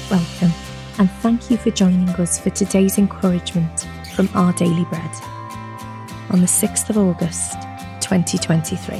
welcome, and thank you for joining us for today's encouragement from Our Daily Bread on the 6th of August 2023.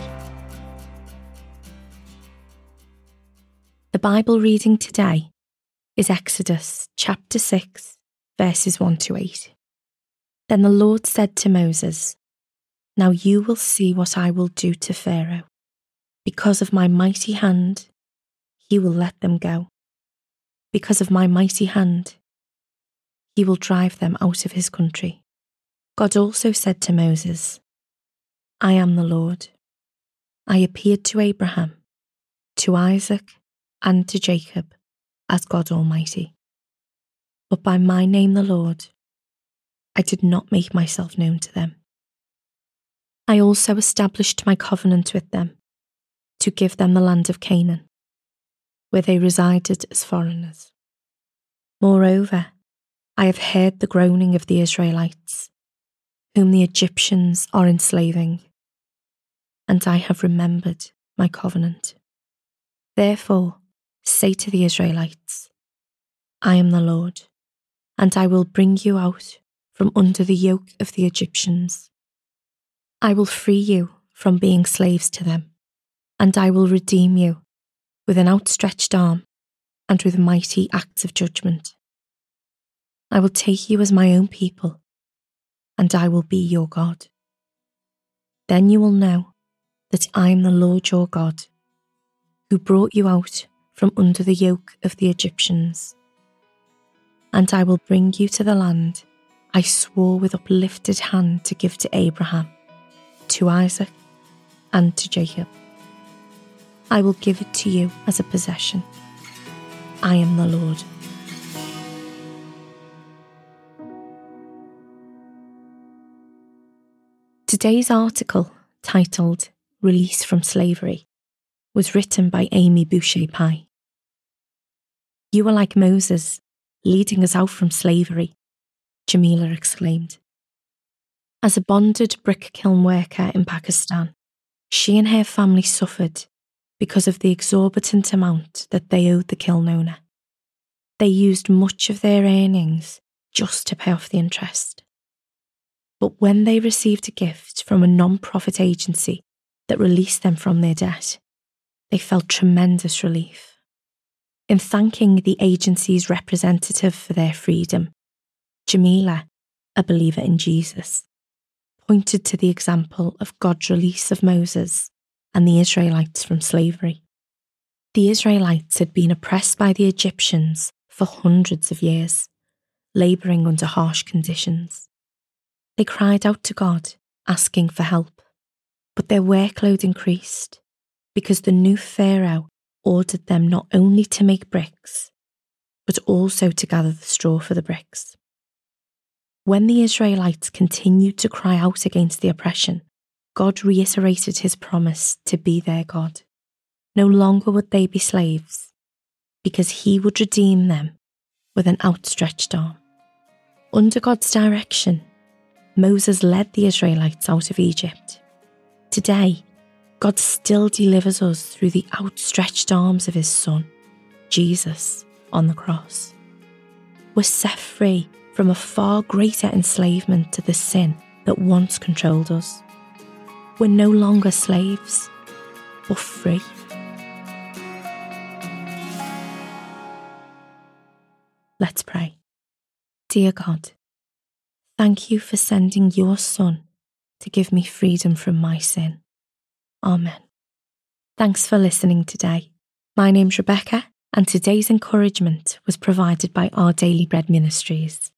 The Bible reading today is Exodus chapter 6, verses 1 to 8. Then the Lord said to Moses, "Now you will see what I will do to Pharaoh. Because of my mighty hand, he will let them go. Because of my mighty hand, he will drive them out of his country." God also said to Moses, "I am the Lord. I appeared to Abraham, to Isaac, and to Jacob as God Almighty. But by my name, the Lord, I did not make myself known to them. I also established my covenant with them to give them the land of Canaan, where they resided as foreigners. Moreover, I have heard the groaning of the Israelites, whom the Egyptians are enslaving, and I have remembered my covenant. Therefore, say to the Israelites, I am the Lord, and I will bring you out from under the yoke of the Egyptians. I will free you from being slaves to them, and I will redeem you with an outstretched arm and with mighty acts of judgment. I will take you as my own people, and I will be your God. Then you will know that I am the Lord your God, who brought you out from under the yoke of the Egyptians. And I will bring you to the land I swore with uplifted hand to give to Abraham, to Isaac, and to Jacob. I will give it to you as a possession. I am the Lord." Today's article, titled Release from Slavery, was written by Amy Boucher-Pye. "You are like Moses, leading us out from slavery," Jamila exclaimed. As a bonded brick kiln worker in Pakistan, she and her family suffered because of the exorbitant amount that they owed the kiln owner. They used much of their earnings just to pay off the interest. But when they received a gift from a non-profit agency that released them from their debt, they felt tremendous relief. In thanking the agency's representative for their freedom, Jamila, a believer in Jesus, pointed to the example of God's release of Moses and the Israelites from slavery. The Israelites had been oppressed by the Egyptians for hundreds of years, labouring under harsh conditions. They cried out to God, asking for help, but their workload increased because the new Pharaoh ordered them not only to make bricks, but also to gather the straw for the bricks. When the Israelites continued to cry out against the oppression, God reiterated his promise to be their God. No longer would they be slaves, because he would redeem them with an outstretched arm. Under God's direction, Moses led the Israelites out of Egypt. Today, God still delivers us through the outstretched arms of his Son, Jesus, on the cross. We're set free from a far greater enslavement to the sin that once controlled us. We're no longer slaves, but free. Let's pray. Dear God, thank you for sending your Son to give me freedom from my sin. Amen. Thanks for listening today. My name's Rebecca, and today's encouragement was provided by Our Daily Bread Ministries.